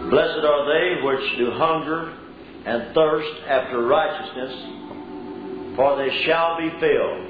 Blessed are they which do hunger and thirst after righteousness, for they shall be filled.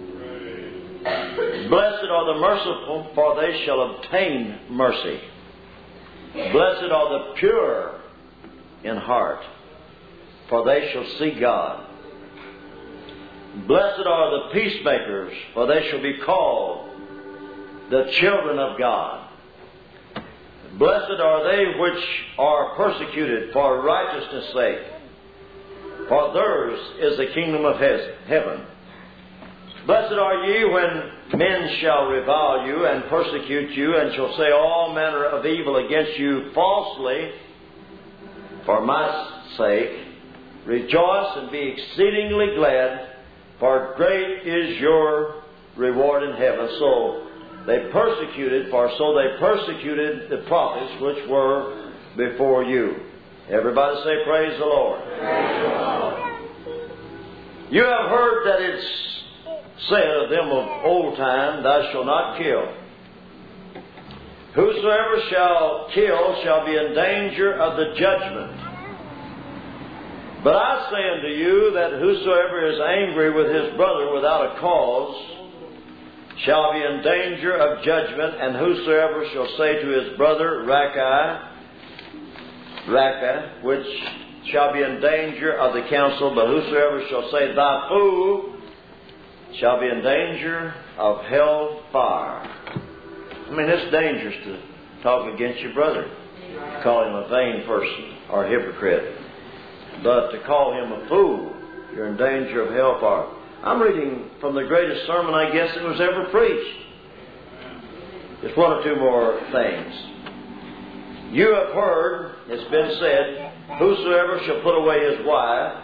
Blessed are the merciful, for they shall obtain mercy. Blessed are the pure in heart, for they shall see God. Blessed are the peacemakers, for they shall be called the children of God. Blessed are they which are persecuted for righteousness' sake, for theirs is the kingdom of heaven. Blessed are ye when men shall revile you and persecute you, and shall say all manner of evil against you falsely for my sake. Rejoice and be exceedingly glad, for great is your reward in heaven. So they persecuted the prophets which were before you. Everybody say, praise the Lord. Praise the Lord. You have heard that it's said of them of old time, thou shalt not kill. Whosoever shall kill shall be in danger of the judgment. But I say unto you that whosoever is angry with his brother without a cause shall be in danger of judgment, and whosoever shall say to his brother, Raka, which shall be in danger of the council, but whosoever shall say, thy fool, shall be in danger of hell fire. I mean, it's dangerous to talk against your brother, to call him a vain person or a hypocrite. But to call him a fool, you're in danger of hellfire. I'm reading from the greatest sermon I guess that was ever preached. Just one or two more things. You have heard, it's been said, whosoever shall put away his wife,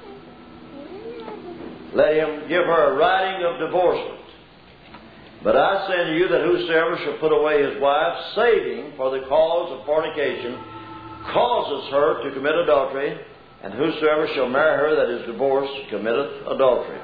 let him give her a writing of divorcement. But I say unto you that whosoever shall put away his wife, saving for the cause of fornication, causes her to commit adultery, and whosoever shall marry her that is divorced committeth adultery.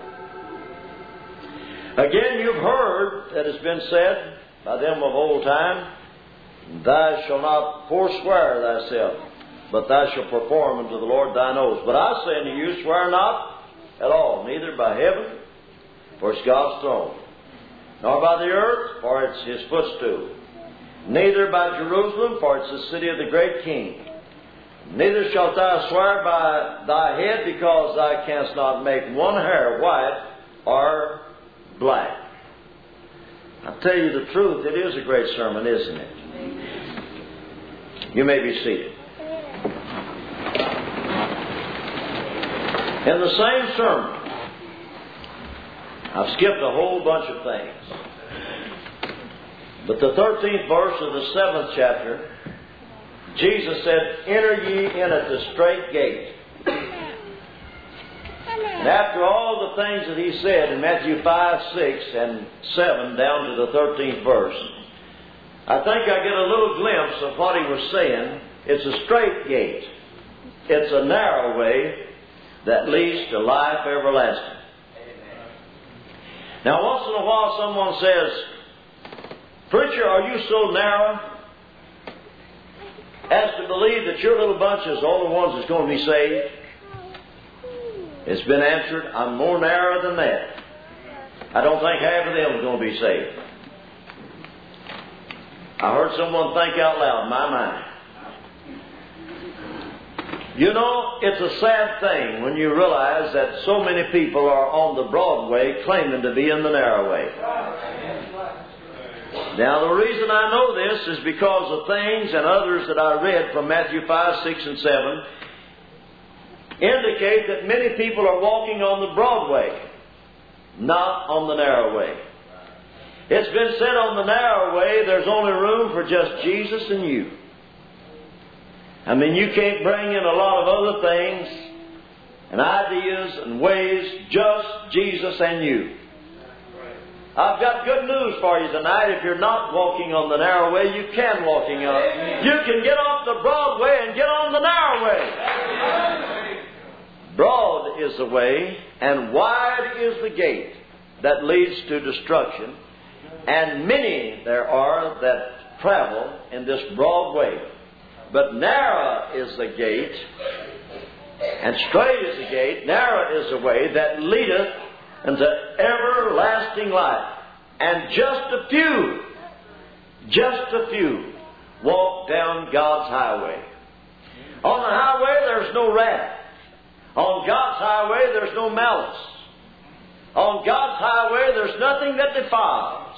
Again, you've heard that it's been said by them of old time, thou shalt not forswear thyself, but thou shalt perform unto the Lord thine oaths. But I say unto you, swear not at all, neither by heaven, for it's God's throne, nor by the earth, for it's his footstool, neither by Jerusalem, for it's the city of the great King. Neither shalt thou swear by thy head, because thou canst not make one hair white or black. I'll tell you the truth, it is a great sermon, isn't it? You may be seated. In the same sermon, I've skipped a whole bunch of things. But the 13th verse of the 7th chapter, Jesus said, enter ye in at the strait gate. And after all the things that he said in Matthew 5, 6, and 7 down to the 13th verse, I think I get a little glimpse of what he was saying. It's a strait gate. It's a narrow way that leads to life everlasting. Now, once in a while someone says, preacher, are you so narrow as to believe that your little bunch is the only ones that's going to be saved? It's been answered, I'm more narrow than that. I don't think half of them are going to be saved. I heard someone think out loud, my mind. You know, it's a sad thing when you realize that so many people are on the broad way claiming to be in the narrow way. Now, the reason I know this is because of things and others that I read from Matthew 5, 6, and 7 indicate that many people are walking on the broad way, not on the narrow way. It's been said on the narrow way, there's only room for just Jesus and you. I mean, you can't bring in a lot of other things and ideas and ways, just Jesus and you. I've got good news for you tonight. If you're not walking on the narrow way, you can walking on. You can get off the broad way and get on the narrow way. Broad is the way, and wide is the gate that leads to destruction. And many there are that travel in this broad way. But narrow is the gate, and straight is the gate, narrow is the way that leadeth unto everlasting life. And just a few walk down God's highway. On the highway there's no wrath. On God's highway there's no malice. On God's highway there's nothing that defiles.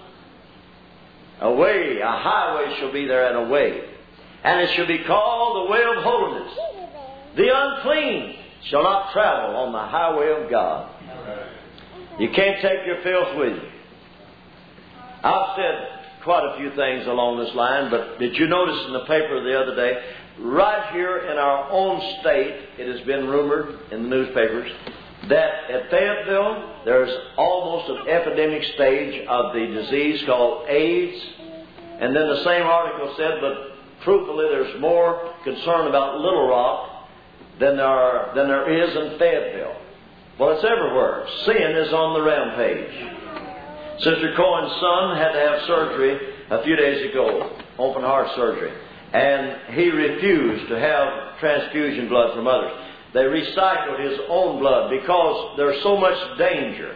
A way, a highway shall be there, and a way. And it shall be called the way of holiness. The unclean shall not travel on the highway of God. You can't take your filth with you. I've said quite a few things along this line, but did you notice in the paper the other day, right here in our own state, it has been rumored in the newspapers that at Fayetteville there's almost an epidemic stage of the disease called AIDS. And then the same article said, but truthfully there's more concern about Little Rock than there is in Fayetteville. Well, it's everywhere. Sin is on the rampage. Sister Cohen's son had to have surgery a few days ago, open heart surgery, and he refused to have transfusion blood from others. They recycled his own blood because there's so much danger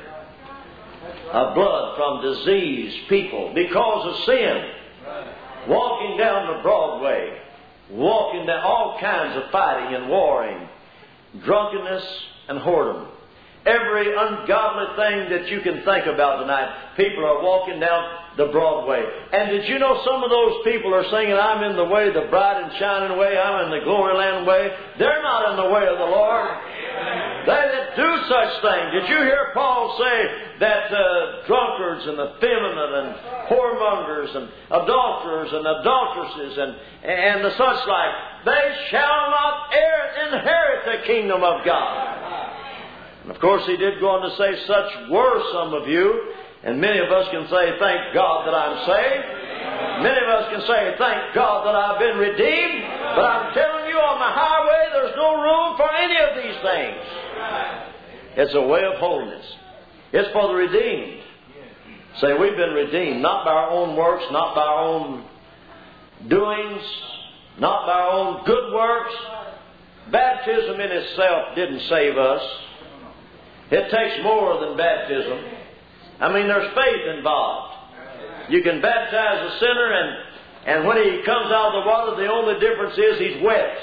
of blood from diseased people because of sin. Walking down the Broadway, walking down all kinds of fighting and warring, drunkenness and whoredom. Every ungodly thing that you can think about tonight, people are walking down the Broadway. And did you know some of those people are singing, I'm in the way, the bright and shining way, I'm in the glory land way. They're not in the way of the Lord. They that do such things. Did you hear Paul say that drunkards and effeminate and whoremongers and adulterers and adulteresses and the such like, they shall not inherit the kingdom of God. And of course he did go on to say, such were some of you. And many of us can say, thank God that I'm saved. Many of us can say, thank God that I've been redeemed. But I'm telling you, on the highway, there's no room for any of these things. It's a way of holiness. It's for the redeemed. Say, we've been redeemed, not by our own works, not by our own doings, not by our own good works. Baptism in itself didn't save us. It takes more than baptism. I mean, there's faith involved. You can baptize a sinner, and when he comes out of the water, the only difference is he's wet.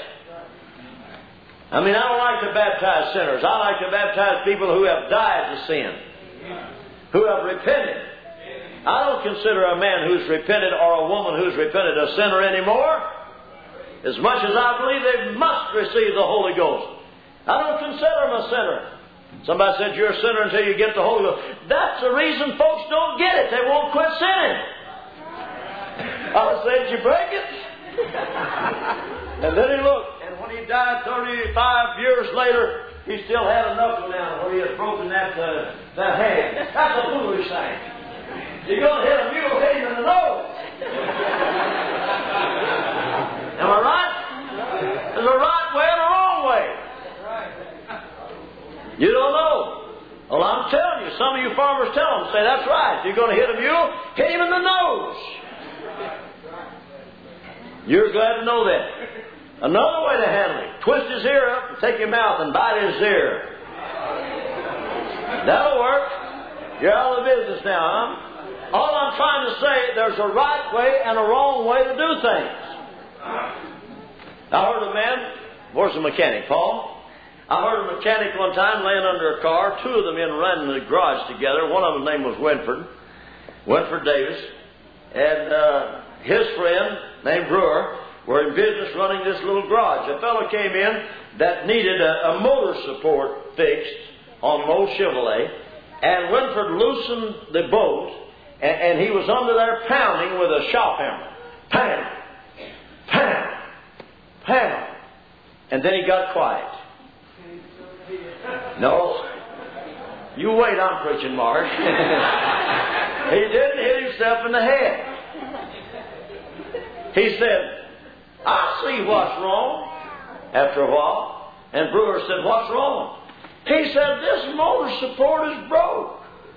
I mean, I don't like to baptize sinners. I like to baptize people who have died to sin, who have repented. I don't consider a man who's repented or a woman who's repented a sinner anymore. As much as I believe they must receive the Holy Ghost, I don't consider them a sinner. Somebody said, you're a sinner until you get the Holy Ghost. That's the reason folks don't get it. They won't quit sinning. I said, did you break it? And then he looked, and when he died 35 years later, he still had a knuckle down where he had broken that hand. That's a foolish thing. You're going to hit a mule, hit him in the nose. Am I right? There's a right way and a wrong way. You don't know. Well, I'm telling you, some of you farmers tell them, say, that's right. You're going to hit a mule, hit him in the nose. You're glad to know that. Another way to handle it, twist his ear up and take your mouth and bite his ear. That'll work. You're out of the business now, huh? All I'm trying to say, there's a right way and a wrong way to do things. I heard a man, where's the mechanic, Paul? I heard a mechanic one time laying under a car. Two of them ran in the garage together. One of them name was Winford Davis. And his friend, named Brewer, were in business running this little garage. A fellow came in that needed a motor support fixed on an old Chevrolet. And Winford loosened the bolt, and he was under there pounding with a shop hammer. Pound! Pound! Pound! And then he got quiet. No. You wait, I'm preaching, Mark. He didn't hit himself in the head. He said, I see what's wrong. After a while. And Brewer said, what's wrong? He said, this motor support is broke.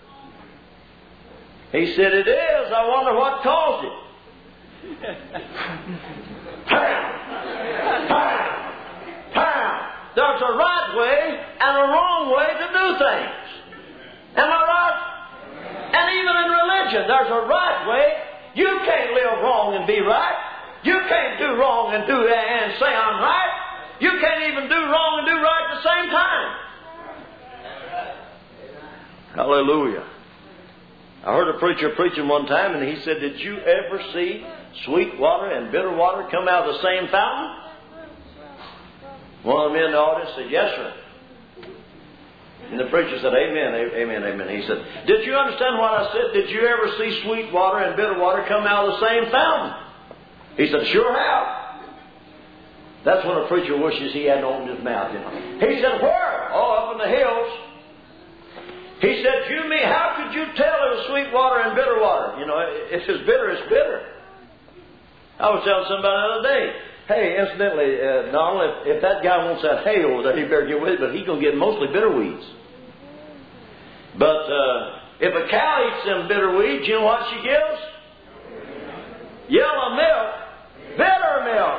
He said, it is. I wonder what caused it. Pound! do things. Am I right? And even in religion, there's a right way. You can't live wrong and be right. You can't do wrong and say I'm right. You can't even do wrong and do right at the same time. Hallelujah. I heard a preacher preaching one time, and he said, did you ever see sweet water and bitter water come out of the same fountain? One of the men in the audience said, yes, sir. And the preacher said, amen, amen, amen. He said, did you understand what I said? Did you ever see sweet water and bitter water come out of the same fountain? He said, sure have. That's when a preacher wishes he hadn't opened his mouth. He said, where? Oh, up in the hills. He said, you mean, how could you tell it was sweet water and bitter water? If it's bitter, it's bitter. I was telling somebody the other day, hey, incidentally, Donald, if that guy wants that hay over there, he better get with it, but he's going to get mostly bitter weeds. But if a cow eats them bitter weeds, you know what she gives? Yellow milk, bitter milk.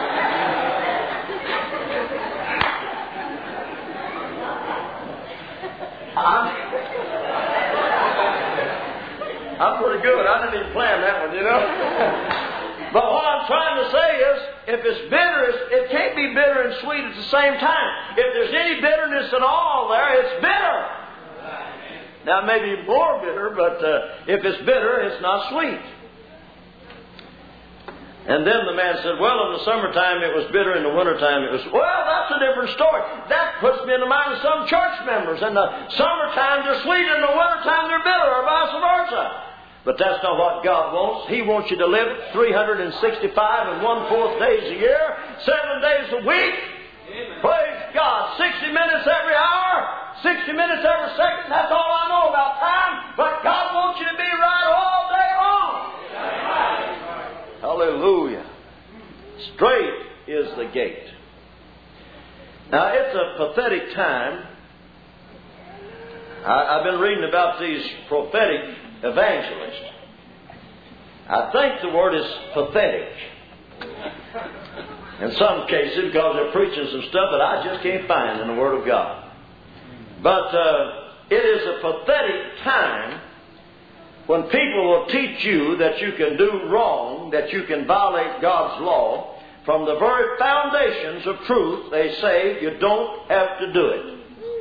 I'm pretty good. I didn't even plan that one, But what I'm trying to say is, if it's bitter, it can't be bitter and sweet at the same time. If there's any bitterness at all there, it's bitter. Now, it may be more bitter, but if it's bitter, it's not sweet. And then the man said, well, in the summertime it was bitter, in the wintertime it was... Well, that's a different story. That puts me in the mind of some church members. In the summertime they're sweet, in the wintertime they're bitter, or vice versa. But that's not what God wants. He wants you to live 365 and 1/4 days a year, 7 days a week. Amen. Praise God. 60 minutes every hour, 60 minutes every second. That's all I know about time. But God wants you to be right all day long. Amen. Hallelujah. Straight is the gate. Now, it's a pathetic time. I've been reading about these prophetic evangelists. I think the word is pathetic. In some cases, because they're preaching some stuff that I just can't find in the Word of God. But it is a pathetic time when people will teach you that you can do wrong, that you can violate God's law. From the very foundations of truth, they say you don't have to do it.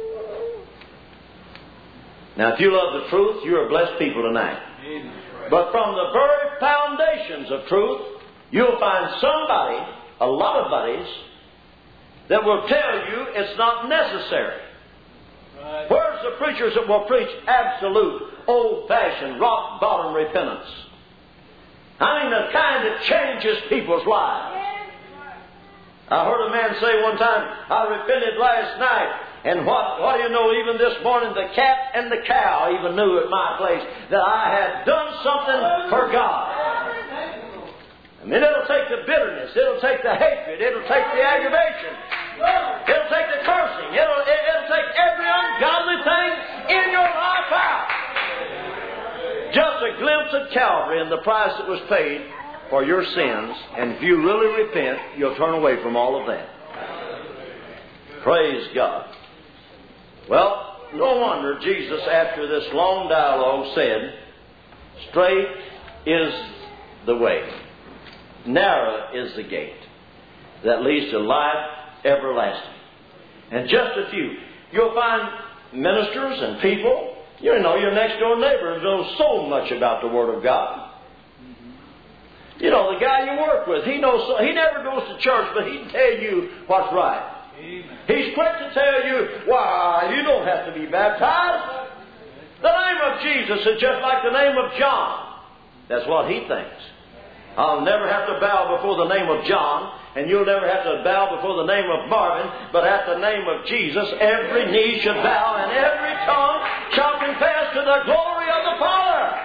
Now, if you love the truth, you're a blessed people tonight. But from the very foundations of truth, you'll find somebody, a lot of buddies, that will tell you it's not necessary. Right. Where's the preachers that will preach absolute, old-fashioned, rock-bottom repentance? I mean, the kind that changes people's lives. I heard a man say one time, I repented last night. And what do you know, even this morning, the cat and the cow even knew at my place that I had done something for God. I mean, it'll take the bitterness, it'll take the hatred, it'll take the aggravation, it'll take the cursing, it'll take every ungodly thing in your life out. Just a glimpse of Calvary and the price that was paid for your sins, and if you really repent, you'll turn away from all of that. Praise God. Well, no wonder Jesus, after this long dialogue, said, straight is the way, narrow is the gate that leads to life everlasting. And just a few. You'll find ministers and people, your next door neighbor knows so much about the Word of God. The guy you work with, he never goes to church, but he'll tell you what's right. Amen. He's quick to tell you, why, you don't have to be baptized. The name of Jesus is just like the name of John. That's what he thinks. I'll never have to bow before the name of John, and you'll never have to bow before the name of Marvin, but at the name of Jesus, every knee should bow and every tongue shall confess to the glory of the Father.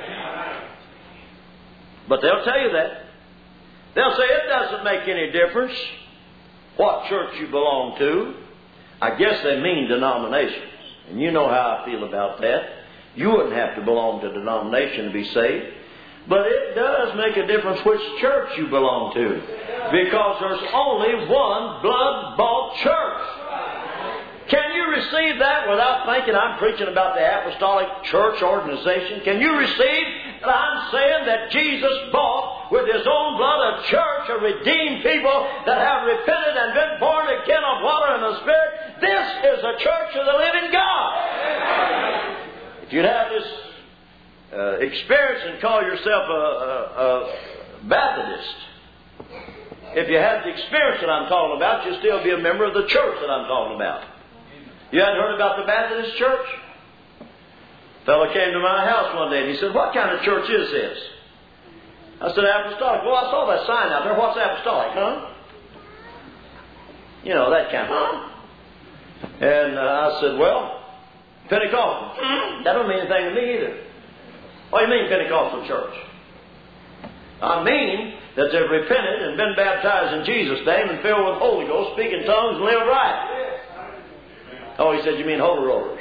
But they'll tell you that. They'll say it doesn't make any difference what church you belong to. I guess they mean denominations. And you know how I feel about that. You wouldn't have to belong to a denomination to be saved. But it does make a difference which church you belong to. Because there's only one blood-bought church. Can you receive that without thinking I'm preaching about the apostolic church organization? Can you receive that I'm saying that Jesus bought with His own blood a church of redeemed people that have repented and been born again of water and the Spirit? This is a church of the living God. If you'd have this experience and call yourself a Baptist, if you had the experience that I'm talking about, you'd still be a member of the church that I'm talking about. You hadn't heard about the Baptist church? A fellow came to my house one day and he said, "What kind of church is this?" I said, "Apostolic." "Well, I saw that sign out there. What's apostolic, huh?" You know, that kind of. And I said, "Well, Pentecostal." "That don't mean anything to me either." "What do you mean, Pentecostal church?" "I mean that they've repented and been baptized in Jesus' name and filled with the Holy Ghost, speak in tongues and live right." "Oh," he said, "you mean holy rollers?"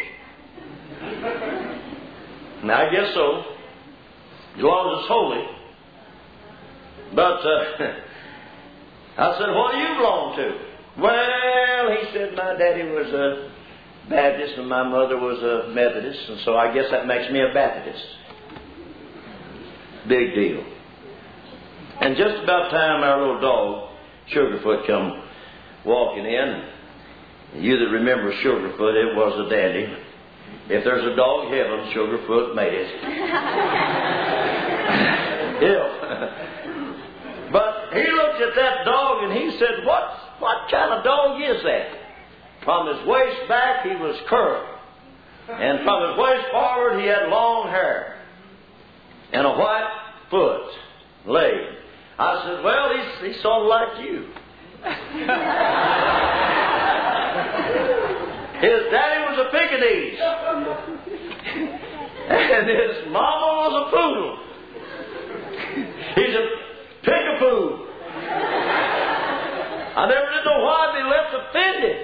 Now, I guess so, as long as it's holy. But I said, "What do you belong to?" "Well," he said, "my daddy was a Baptist and my mother was a Methodist, and so I guess that makes me a Baptist." Big deal. And just about time our little dog, Sugarfoot, come walking in. You that remember Sugarfoot, it was a dandy. If there's a dog heaven, Sugarfoot made it. Yeah. But he looked at that dog and he said, what kind of dog is that?" From his waist back he was curled. And from his waist forward he had long hair. And a white foot, leg. I said, "Well, he's sort of like you." His daddy was a Pekingese. And his mama was a poodle. He's a pick-a-poo. I never did know why they left offended.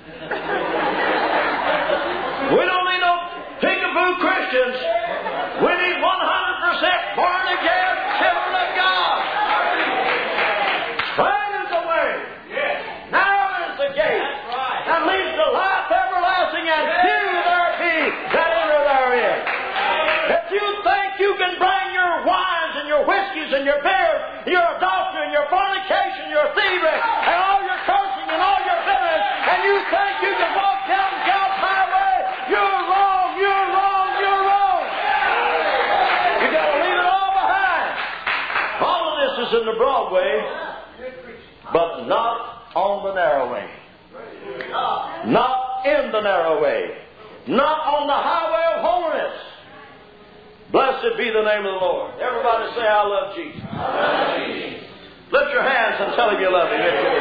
We don't need no pick-a-poo Christians. We need 100% born-again children of God. Straight is the way. Narrow is the gate. That leads to life everlasting, and few there be that enter therein. If you think you can bring your wines and your whiskeys and your beers, your adultery and your fornication, your thievery, and all your cursing and all your bitterness, and you think you can walk down God's highway, you're wrong, you're wrong, you're wrong. You've got to leave it all behind. All of this is in the broad way, but not on the narrow way. Not in the narrow way. Not on the highway of holiness. Blessed be the name of the Lord. Everybody say, "I love Jesus." I love Jesus. Lift your hands and tell Him you love Him.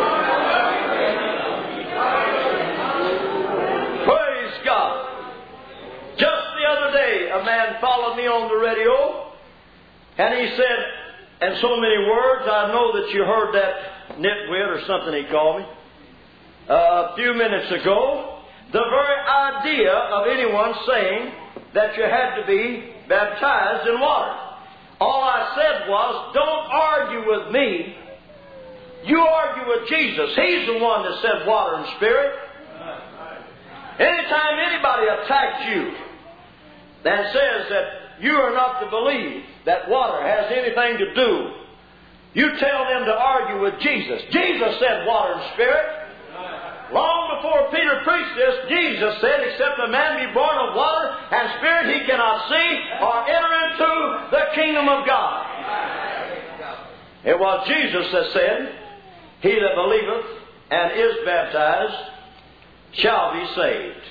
Praise God. Just the other day, a man followed me on the radio, and he said, in so many words, "I know that you heard that nitwit," or something he called me, a few minutes ago, the very idea of anyone saying that you had to be baptized in water. All I said was, don't argue with me. You argue with Jesus. He's the one that said water and spirit. Anytime anybody attacks you and says that you are not to believe that water has anything to do, you tell them to argue with Jesus. Jesus said water and spirit. Long before Peter preached this, Jesus said, "Except a man be born of water and spirit, he cannot see or enter into the kingdom of God." It was Jesus that said, "He that believeth and is baptized shall be saved."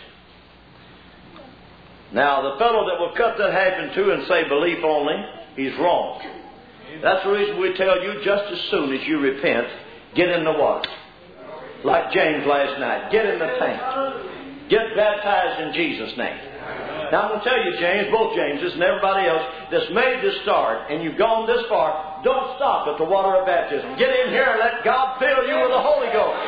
Now, the fellow that will cut that half in two and say belief only, he's wrong. That's the reason we tell you, just as soon as you repent, get in the water. Like James last night. Get in the tank. Get baptized in Jesus' name. Now I'm going to tell you, James, both Jameses and everybody else that's made this start and you've gone this far, don't stop at the water of baptism. Get in here and let God fill you with the Holy Ghost.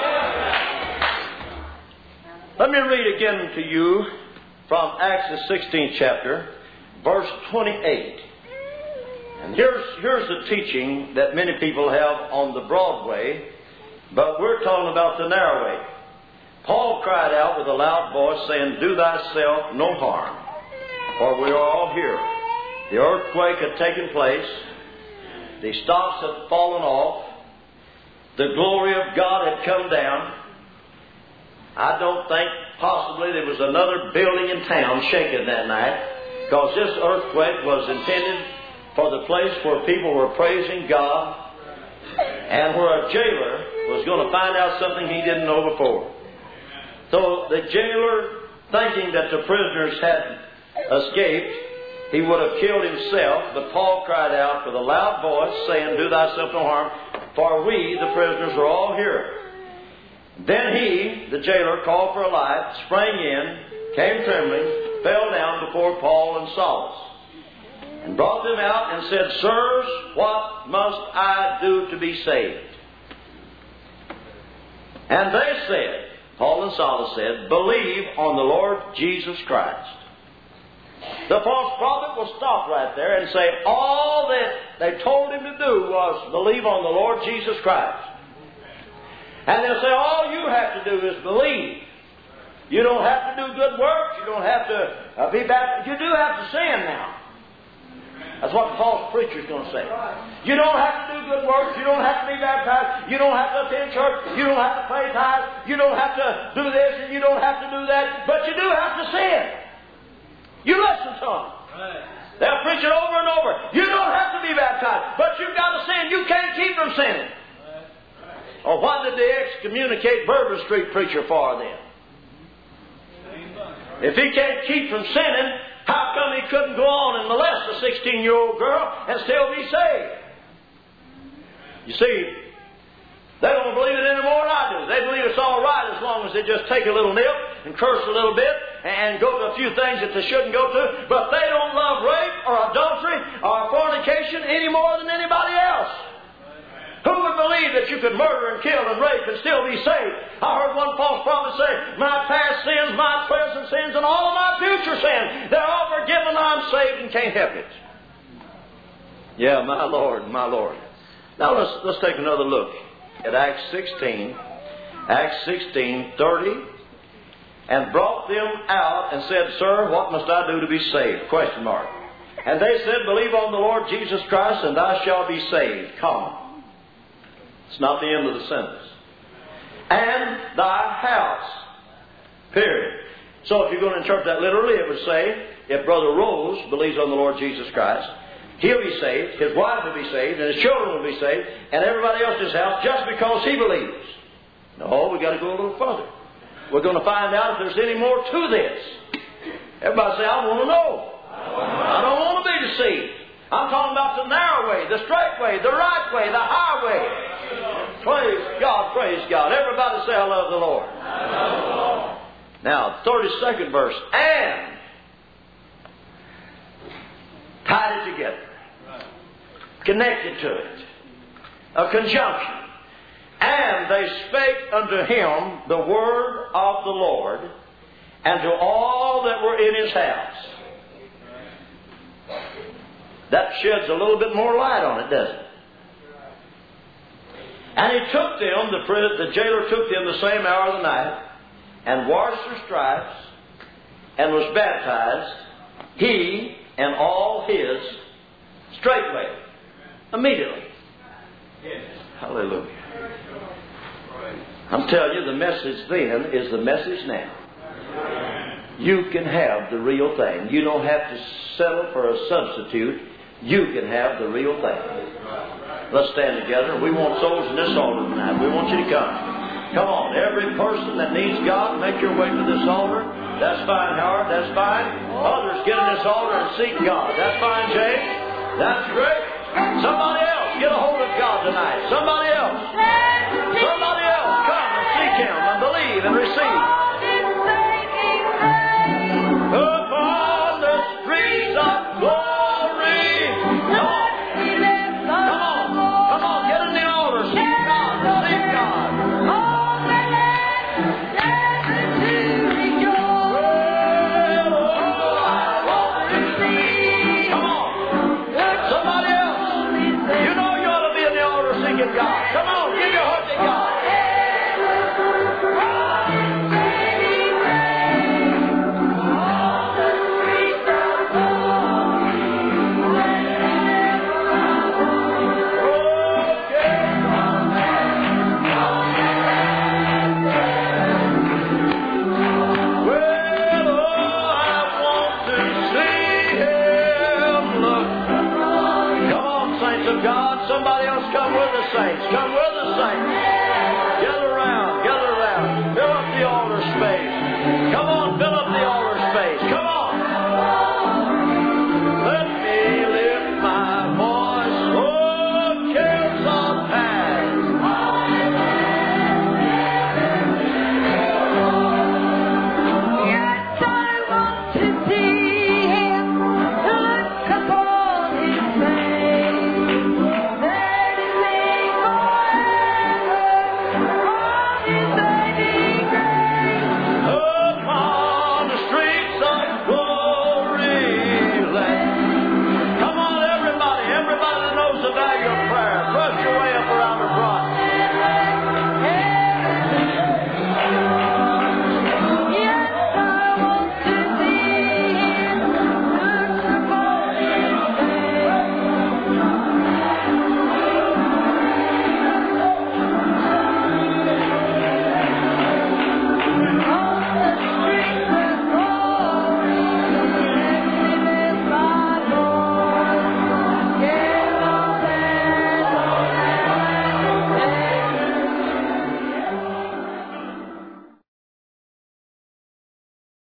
Let me read again to you from Acts the 16th chapter, verse 28. And here's the teaching that many people have on the broad way, but we're talking about the narrow way. Paul cried out with a loud voice, saying, Do thyself no harm, for we are all here. The earthquake had taken place. The stops had fallen off. The glory of God had come down. I don't think possibly there was another building in town shaken that night, because this earthquake was intended for the place where people were praising God and where a jailer was going to find out something he didn't know before. So the jailer, thinking that the prisoners had escaped, he would have killed himself, but Paul cried out with a loud voice, saying, Do thyself no harm, for we, the prisoners, are all here. Then he, the jailer, called for a light, sprang in, came trembling, fell down before Paul and Silas, and brought them out and said, Sirs, what must I do to be saved? And they said, Paul and Silas said, Believe on the Lord Jesus Christ. The false prophet will stop right there and say all that they told him to do was believe on the Lord Jesus Christ. And they'll say all you have to do is believe. You don't have to do good works. You don't have to be baptized. You do have to sin now. That's what the false preacher is going to say. You don't have to do good works. You don't have to be baptized. You don't have to attend church. You don't have to pay tithes. You don't have to do this and you don't have to do that. But you do have to sin. You listen to them. They'll preach it over and over. You don't have to be baptized, but you've got to sin. You can't keep from sinning. Or what did they excommunicate Bourbon Street preacher for then? If he can't keep from sinning, how come he couldn't go on and molest a 16-year-old girl and still be saved? You see, they don't believe it any more than I do. They believe it's all right as long as they just take a little nip and curse a little bit and go to a few things that they shouldn't go to. But they don't love rape or adultery or fornication any more than anybody else. Who would believe that you could murder and kill and rape and still be saved? I heard one false prophet say, My past sins, my present sins, and all of my future sins, they're all forgiven. I'm saved and can't help it. Yeah, my Lord, my Lord. Now let's take another look at Acts 16, 30, and brought them out and said, Sir, what must I do to be saved? Question mark. And they said, Believe on the Lord Jesus Christ, and thou shalt be saved. Comma. It's not the end of the sentence. And thy house. Period. So if you're going to interpret that literally, it would say, if Brother Rose believes on the Lord Jesus Christ, he'll be saved, his wife will be saved, and his children will be saved, and everybody else in his house just because he believes. No, we've got to go a little further. We're going to find out if there's any more to this. Everybody say, I want to know. I don't want to be deceived. I'm talking about the narrow way, the straight way, the right way, the highway. Praise God, praise God. Everybody say, I love the Lord. I love the Lord. Now, 32nd verse. And tied it together. Connected to it. A conjunction. And they spake unto him the word of the Lord, and to all that were in his house. That sheds a little bit more light on it, doesn't it? And he took them, the jailer took them the same hour of the night, and washed their stripes, and was baptized, he and all his, straightway, immediately. Yes. Hallelujah. I'm telling you, the message then is the message now. You can have the real thing. You don't have to settle for a substitute. You can have the real thing. Let's stand together. We want souls in this altar tonight. We want you to come. Come on. Every person that needs God, make your way to this altar. That's fine, Howard. That's fine. Others get in this altar and seek God. That's fine, James. That's great. Somebody else, get a hold of God tonight. Somebody else.